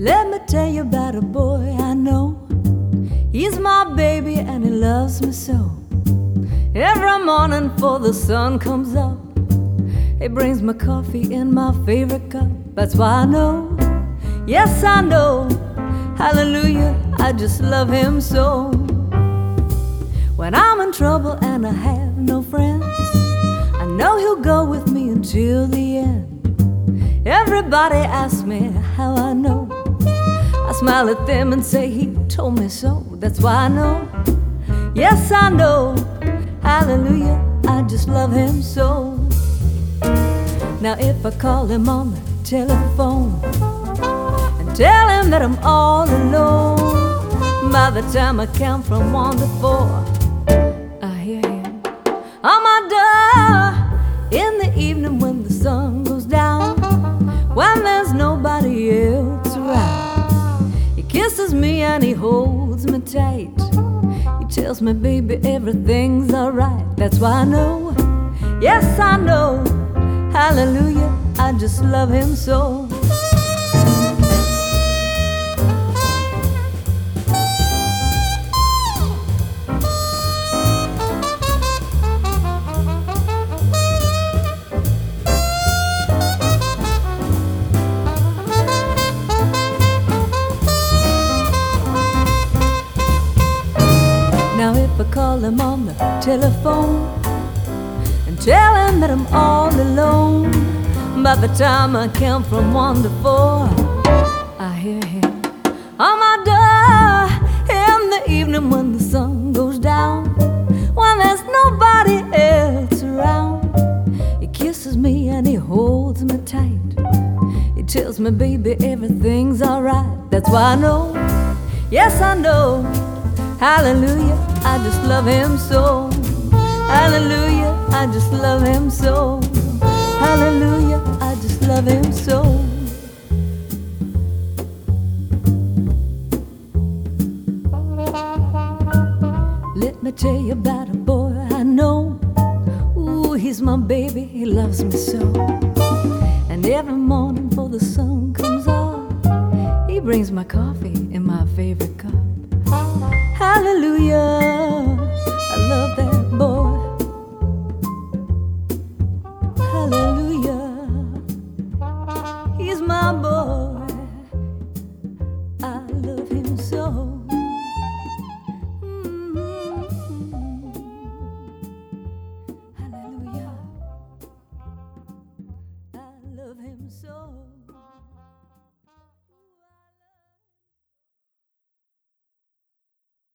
Let me tell you about a boy I know. He's my baby and he loves me so. Every morning before the sun comes up, he brings my coffee in my favorite cup. That's why I know, yes I know, hallelujah, I just love him so. When I'm in trouble and I have no friends, I know he'll go with me until the end. Everybody asks me how I know. I smile at them and say he told me so. That's why I know, yes I know, hallelujah, I just love him so. Now if I call him on the telephone and tell him that I'm all alone, by the time I count from 1 to 4, I hear him on my door. In the evening when the sun goes down, when there's nobody else around, he kisses me and he holds me tight. He tells me, baby, everything's alright. That's why I know, yes I know, hallelujah, I just love him so. Now if I call him on the telephone and tell him that I'm all alone, by the time I count from 1 to 4, I hear him on my door. In the evening when the sun goes down, when there's nobody else around, he kisses me and he holds me tight. He tells me, baby, everything's alright. That's why I know, yes I know, hallelujah, I just love him so. Hallelujah, I just love him so. Hallelujah, I just love him so. Let me tell you about a boy I know. Ooh, he's my baby, he loves me so. And every morning before the sun comes up, he brings my coffee in my favorite cup. Hallelujah,